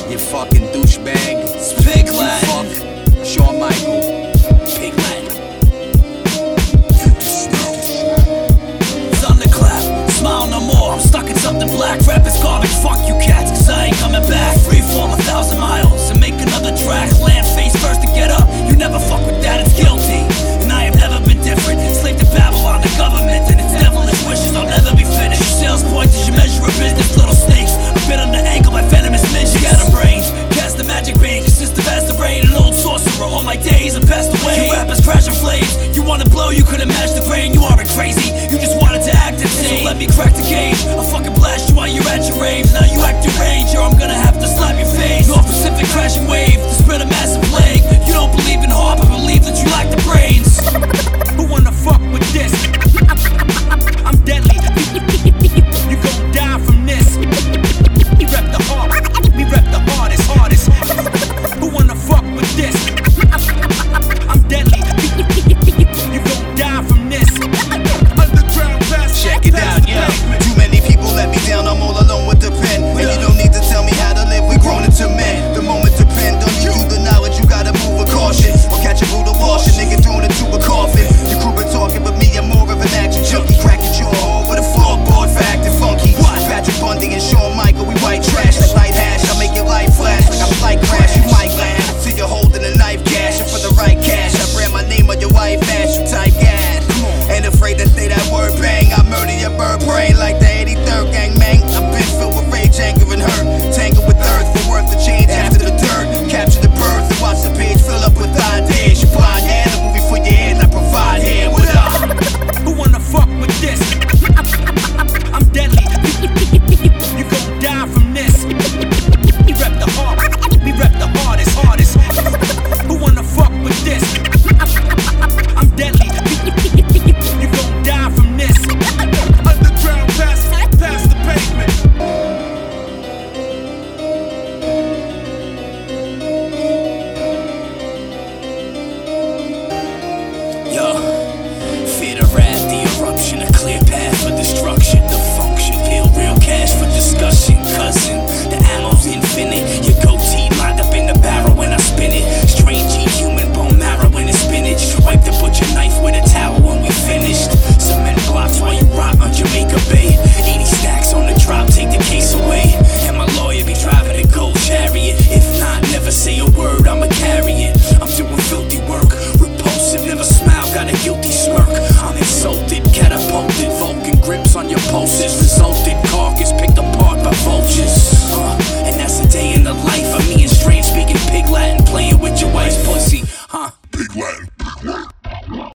You fucking douchebag. It's Piglet. Fuck Shawn Michael. Piglet. Thunderclap. Smile no more. I'm stuck in something black. Rap is garbage. Fuck you cats, cause I ain't coming back. Freeform 1,000 miles and make another track. Land face first to get up. You never fuck with that, it's guilty. And I have never been different. Slave to Babylon, the government, and its devilish wishes. I'll never be finished. Sales points as you measure a business. Little snakes. I've been on the ankle by venomous midgets. Scatter brains. Cast the magic beam. Consistent as the rain. An old sorcerer. All my days have passed away. You rappers crash and flames. You wanna blow, you couldn't match the grain. You aren't crazy. You just wanted to act insane. So let me crack the gauge. I'll fucking blast you while you're at your rave. Now you act deranged, or I'm gonna have to slap your face. North Pacific crashing wave to spread a massive plague. You don't believe in harp,